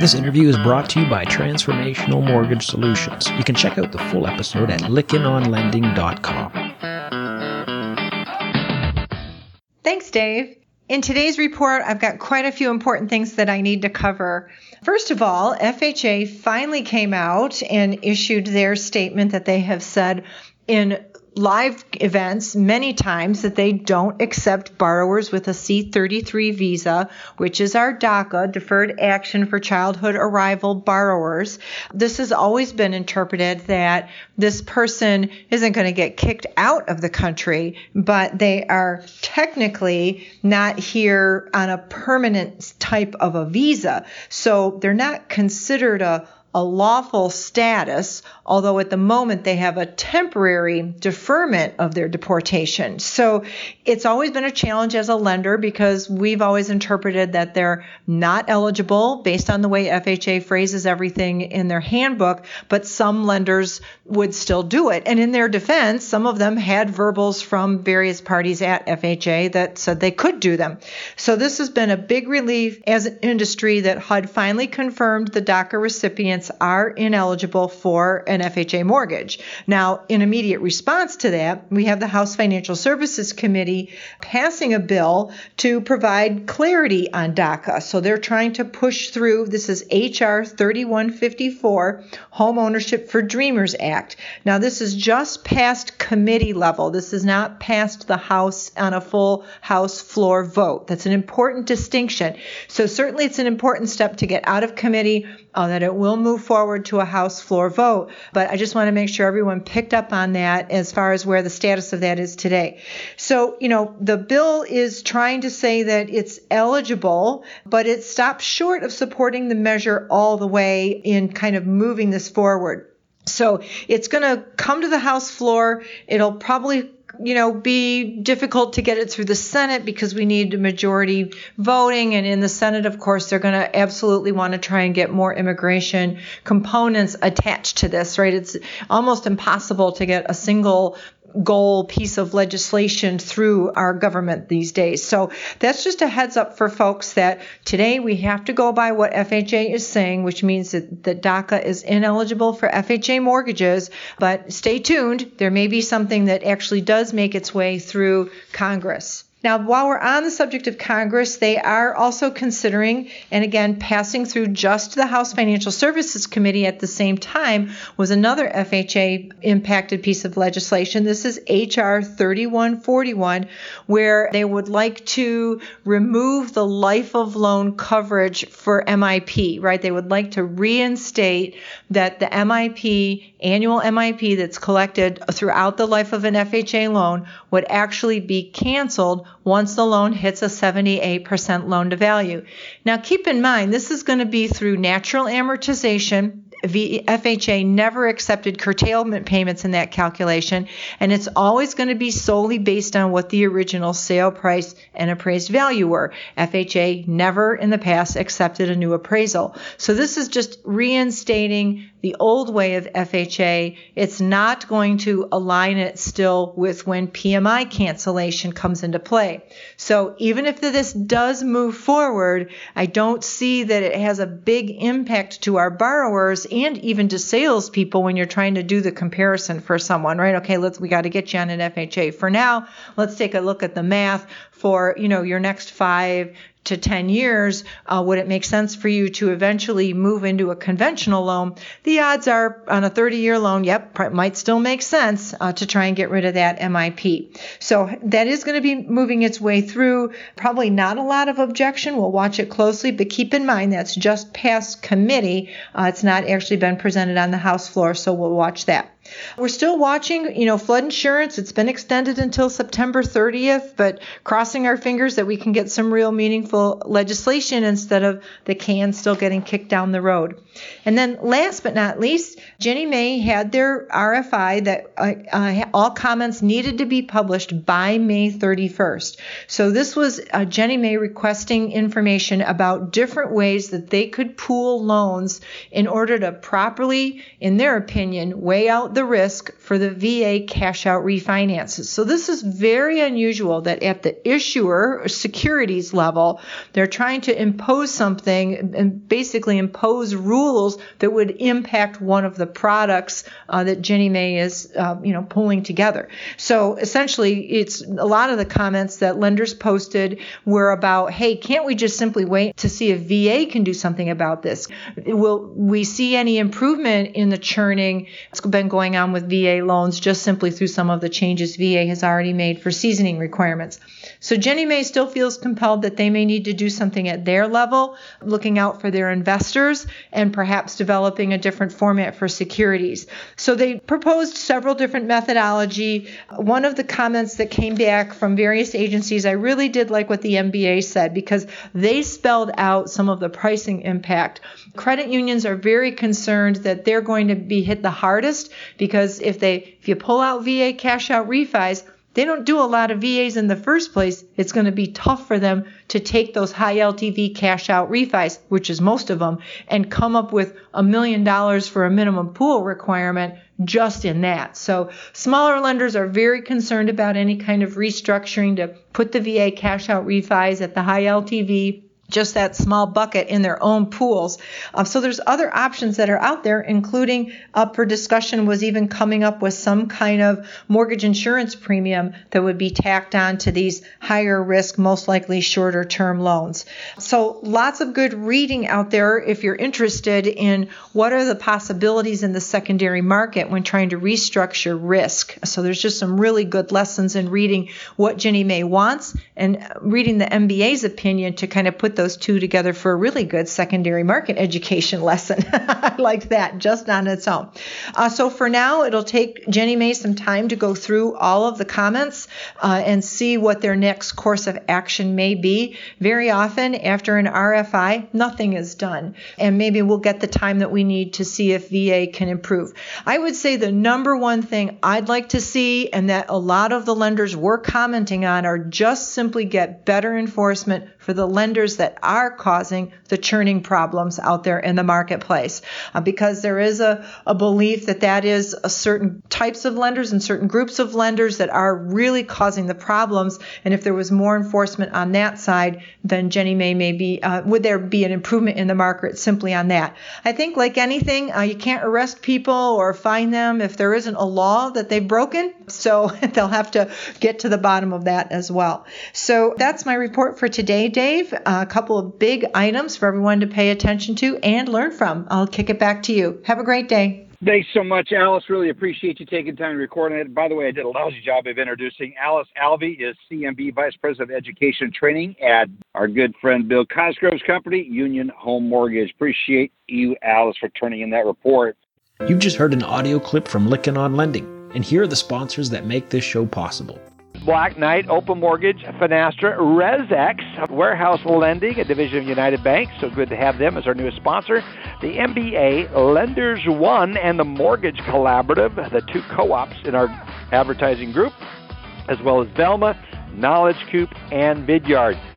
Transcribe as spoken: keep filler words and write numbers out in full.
This interview is brought to you by Transformational Mortgage Solutions. You can check out the full episode at lykken on lending dot com. Thanks, Dave. In today's report, I've got quite a few important things that I need to cover. First of all, F H A finally came out and issued their statement that they have said in live events many times that they don't accept borrowers with a C thirty-three visa, which is our DACA, Deferred Action for Childhood Arrival borrowers. This has always been interpreted that this person isn't going to get kicked out of the country, but they are technically not here on a permanent type of a visa. So they're not considered a a lawful status, although at the moment they have a temporary deferment of their deportation. So it's always been a challenge as a lender because we've always interpreted that they're not eligible based on the way F H A phrases everything in their handbook, but some lenders would still do it. And in their defense, some of them had verbals from various parties at F H A that said they could do them. So this has been a big relief as an industry that H U D finally confirmed the DACA recipients are ineligible for an F H A mortgage. Now, in immediate response to that, we have the House Financial Services Committee passing a bill to provide clarity on DACA. So they're trying to push through, this is H R thirty-one fifty-four, Home Ownership for Dreamers Act. Now, this is just past committee level. This is not past the House on a full House floor vote. That's an important distinction. So certainly it's an important step to get out of committee, uh, that it will move forward to a House floor vote. But I just want to make sure everyone picked up on that as far as where the status of that is today. So, you know, the bill is trying to say that it's eligible, but it stops short of supporting the measure all the way in kind of moving this forward. So it's going to come to the House floor. It'll probably you know, be difficult to get it through the Senate because we need a majority voting. And in the Senate, of course, they're going to absolutely want to try and get more immigration components attached to this, right? It's almost impossible to get a single goal piece of legislation through our government these days. So that's just a heads up for folks that today we have to go by what F H A is saying, which means that, that DACA is ineligible for F H A mortgages. But stay tuned. There may be something that actually does make its way through Congress. Now, while we're on the subject of Congress, they are also considering, and again, passing through just the House Financial Services Committee at the same time, was another F H A-impacted piece of legislation. This is H R thirty-one forty-one, where they would like to remove the life of loan coverage for M I P, right? They would like to reinstate that the M I P, annual M I P that's collected throughout the life of an F H A loan would actually be canceled once the loan hits a seventy-eight percent loan to value. Now, keep in mind, this is going to be through natural amortization. F H A never accepted curtailment payments in that calculation, and it's always going to be solely based on what the original sale price and appraised value were. F H A never in the past accepted a new appraisal. So this is just reinstating the old way of F H A. It's not going to align it still with when P M I cancellation comes into play. So even if this does move forward, I don't see that it has a big impact to our borrowers and even to salespeople when you're trying to do the comparison for someone, right? Okay, let's we got to get you on an F H A. For now, let's take a look at the math for, you know, your next five to ten years. Uh, would it make sense for you to eventually move into a conventional loan? The odds are on a thirty-year loan, yep, might still make sense uh, to try and get rid of that M I P. So that is going to be moving its way through. Probably not a lot of objection. We'll watch it closely, but keep in mind that's just past committee. Uh, it's not actually been presented on the House floor, so we'll watch that. We're still watching, you know, flood insurance. It's been extended until September thirtieth, but crossing our fingers that we can get some real meaningful legislation instead of the can still getting kicked down the road. And then last but not least, Ginnie Mae had their R F I that uh, uh, all comments needed to be published by May thirty-first. So this was uh, Ginnie Mae requesting information about different ways that they could pool loans in order to properly, in their opinion, weigh out out the risk for the V A cash out refinances. So this is very unusual that at the issuer or securities level, they're trying to impose something and basically impose rules that would impact one of the products uh, that Ginnie Mae is, uh, you know, pulling together. So essentially, it's a lot of the comments that lenders posted were about, hey, can't we just simply wait to see if V A can do something about this? Will we see any improvement in the churning that's been going on with V A loans just simply through some of the changes V A has already made for seasoning requirements? So Ginnie Mae still feels compelled that they may need to do something at their level, looking out for their investors and perhaps developing a different format for securities. So they proposed several different methodology. One of the comments that came back from various agencies, I really did like what the M B A said because they spelled out some of the pricing impact. Credit unions are very concerned that they're going to be hit the hardest because if they if you pull out V A cash out refis, they don't do a lot of V As in the first place. It's going to be tough for them to take those high L T V cash out refis, which is most of them, and come up with a million dollars for a minimum pool requirement just in that. So smaller lenders are very concerned about any kind of restructuring to put the V A cash out refis at the high L T V, just that small bucket in their own pools. Um, so there's other options that are out there, including up for discussion was even coming up with some kind of mortgage insurance premium that would be tacked on to these higher risk, most likely shorter term loans. So lots of good reading out there if you're interested in what are the possibilities in the secondary market when trying to restructure risk. So there's just some really good lessons in reading what Ginnie Mae wants and reading the M B A's opinion to kind of put those two together for a really good secondary market education lesson. I like that just on its own. Uh, so for now, it'll take Ginnie Mae some time to go through all of the comments uh, and see what their next course of action may be. Very often after an R F I, nothing is done. And maybe we'll get the time that we need to see if V A can improve. I would say the number one thing I'd like to see and that a lot of the lenders were commenting on are just simply get better enforcement for the lenders that are causing the churning problems out there in the marketplace. Uh, because there is a, a belief that that is a certain types of lenders and certain groups of lenders that are really causing the problems. And if there was more enforcement on that side, then Ginnie Mae may be, uh, would there be an improvement in the market simply on that? I think like anything, uh, you can't arrest people or fine them if there isn't a law that they've broken. So they'll have to get to the bottom of that as well. So that's my report for today, Dave. A couple of big items for everyone to pay attention to and learn from. I'll kick it back to you. Have a great day. Thanks so much, Alice. Really appreciate you taking time to record it. By the way, I did a lousy job of introducing Alice Alvey, is C M B Vice President of Education and Training at our good friend Bill Cosgrove's company, Union Home Mortgage. Appreciate you, Alice, for turning in that report. You've just heard an audio clip from Lykken on Lending, and here are the sponsors that make this show possible. Black Knight, Open Mortgage, Finastra, ResX, Warehouse Lending, a division of United Bank. So good to have them as our newest sponsor. The M B A, Lenders One, and the Mortgage Collaborative, the two co-ops in our advertising group, as well as Velma, Knowledge Coop, and Vidyard.